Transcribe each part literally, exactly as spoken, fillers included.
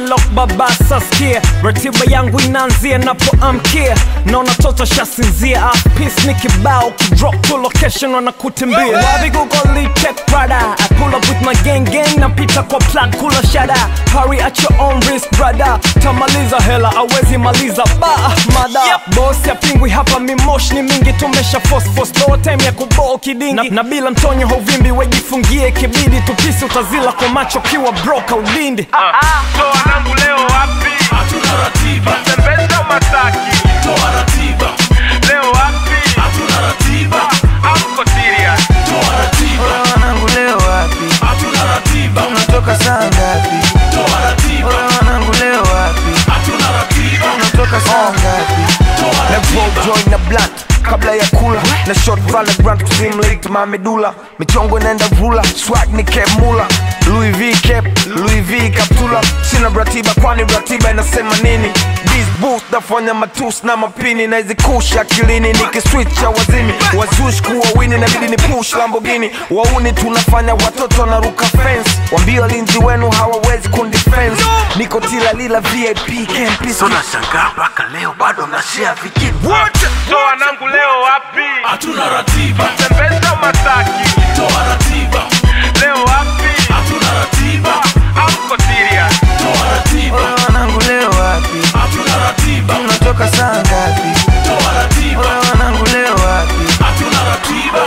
lock baba saskia. Ratiba yangu inaanzia napoamkia. Naona toto shasinzia. Off piece ni kibao kidrop to location wanakutimbia. Wabi Google check Prada. I pull up with my gang gang na pita kwa plat kula shada. Hurry at your own risk brother. Tamaliza hela awezi maliza ba mada. Yep. Boss ya pingwi hapa mimosh ni mingi tumesha force force. No time ya kuboo kidingi na, na bila mtonyo hovimbi wejifungie kibidi. Tupisi utazila kwa macho kiwa broka udindi. uh, uh, So wanangu leo wapi? Hatuna ratiba. Matembeza mataki. Toa ratiba. Leo wapi? Hatuna ratiba. Amko serious. Toa ratiba. Wanangu leo wapi? Hatuna ratiba. Tunatoka saa ngapi? Toa ratiba. Wanangu leo wapi? Hatuna ratiba. Tunatoka saa ngapi? Toa Na ratiba. roll joint na blunt kabla ya kula. Na short Valorant kusimulate mamedula. Michongo inaenda vula, swag ni cap mula. Louis V cap, Louis V kaptula. Sina ratiba kwani ratiba inasema nini? This boost nafanya matus na mapini. Na hizi kusha akilini nikiswitch ya wazimi. Wazush kuwa wini na bidi ni push Lamborghini. Wauni tunafanya watoto na ruka fence. Wambia walinzi wenu hawawezi kundifense. Niko tila lila V I P camp. Sona shangaa mpaka leo bado na share vikivu. So wanangu leo wapi? Hatuna ratiba. Matembeza mataki. Toa ratiba. Leo wapi? Hatuna ratiba. Amko serious. Toa ratiba. Wanangu leo wapi? Hatuna ratiba. Tunatoka saa ngapi? Toa ratiba. Wanangu leo wapi? Hatuna ratiba.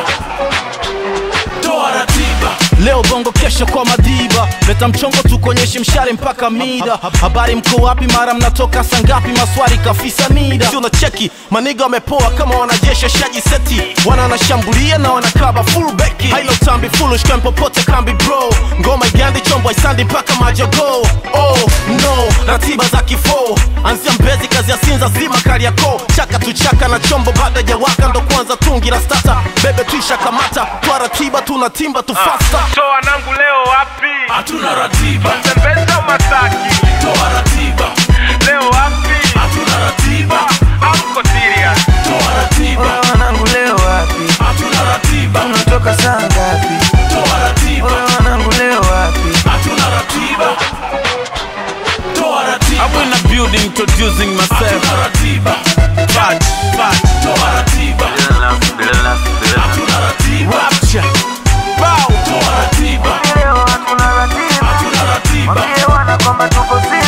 Toa ratiba. Leo bongo kesho kwa madiba. Leta mchongo tukonyeshe mshare mpaka mida. Habari mko wapi mara mnatoka sangapi? Maswari kafisa nida. Si unacheki maniga wamepoa kama wanajesha shaji seti. Wana wanashambulia na wanakaba full beki. Hailo tambi foolish kwa popote kambi bro. Ngoma igandi chombo isandi mpaka majogo. Oh no, ratiba za kifo. Anzia Mbezi kazi ya Sinza zima Kariakoo. Chaka tu chaka na chombo baada ya waka ndo kwanza tungi la starter. Bebe tuisha kamata. Kwa ratiba tunatimba tu faster. So wanangu leo wapi? Hatuna ratiba. Matembeza mataki. Toa ratiba. Leo wapi? Hatuna ratiba. Amko serious. Toa ratiba. Wanangu leo wapi? Hatuna ratiba. Tunatoka saa ngapi? Toa ratiba. Wanangu leo wapi? Hatuna ratiba. Toa ratiba. I'm in a building introducing myself. Hatuna ratiba. Fudge, fudge. Toa ratiba. Hatuna ratiba. Rapture. Bow. Toa ratiba. Leo hatuna ratiba. Hatuna ratiba. Wambie wana kwamba tuko